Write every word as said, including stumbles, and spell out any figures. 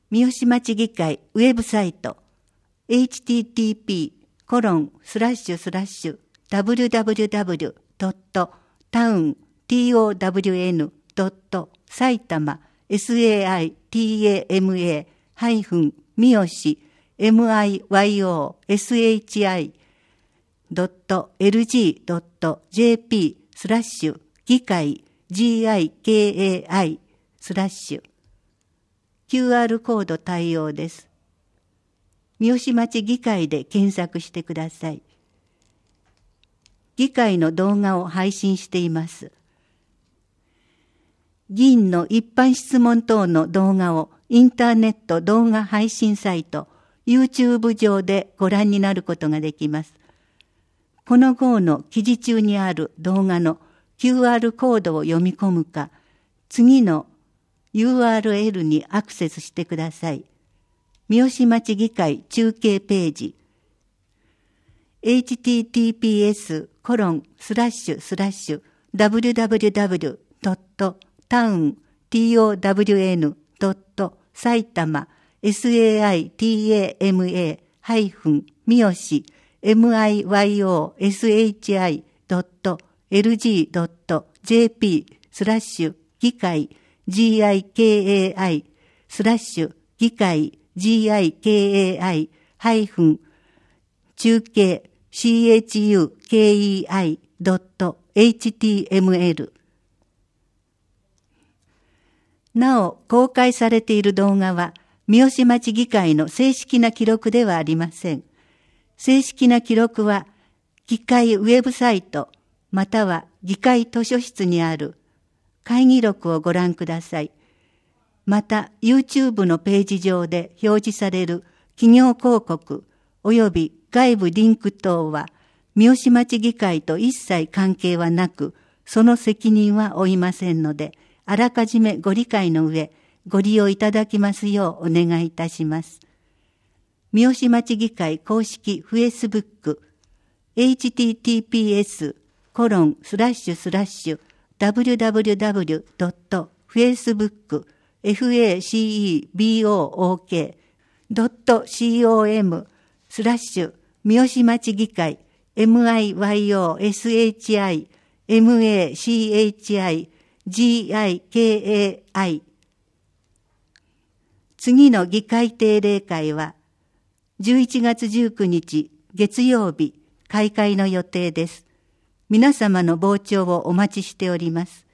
三好町議会ウェブサイト エイチティーティーピーコロンスラッシュスラッシュダブリュダブリュダブリュドットタウン トウン ドット埼玉 サイタマ ハイフン 三好 ミヨシ ドット エルジー ドット ジェーピー スラッシュ議会 ギカイスラッシュ キューアール コード対応です。三好町議会で検索してください。議会の動画を配信しています。議員の一般質問等の動画をインターネット動画配信サイト YouTube 上でご覧になることができます。この号の記事中にある動画の キューアール コードを読み込むか、次の ユーアールエル にアクセスしてください。三好町議会中継ページ エイチティーティーピーエスコロンスラッシュスラッシュダブリュダブリュダブリュドットタウン トウン ドット埼玉 サイタマ ハイフン 三好 ミヨシ ドット エルジー ドット ジェーピー スラッシュ議会 ギカイ スラッシュ議会 ギカイ ハイフン中継 チャキ ドット エイチティーエムエル なお、公開されている動画は三好町議会の正式な記録ではありません。正式な記録は議会ウェブサイトまたは議会図書室にある会議録をご覧ください。また YouTube のページ上で表示される企業広告及び外部リンク等は三好町議会と一切関係はなく、その責任は負いませんので、あらかじめご理解の上、ご利用いただきますようお願いいたします。三好町議会公式フェイスブック エイチティーティーピーエスコロンスラッシュスラッシュダブリュダブリュダブリュドットフェイスブック フェイスブック ドットコム スラッシュ三好町議会 ミヨシ ミヤシ 次の議会定例会はじゅういちがつじゅうくにち月曜日開会の予定です。皆様の傍聴をお待ちしております。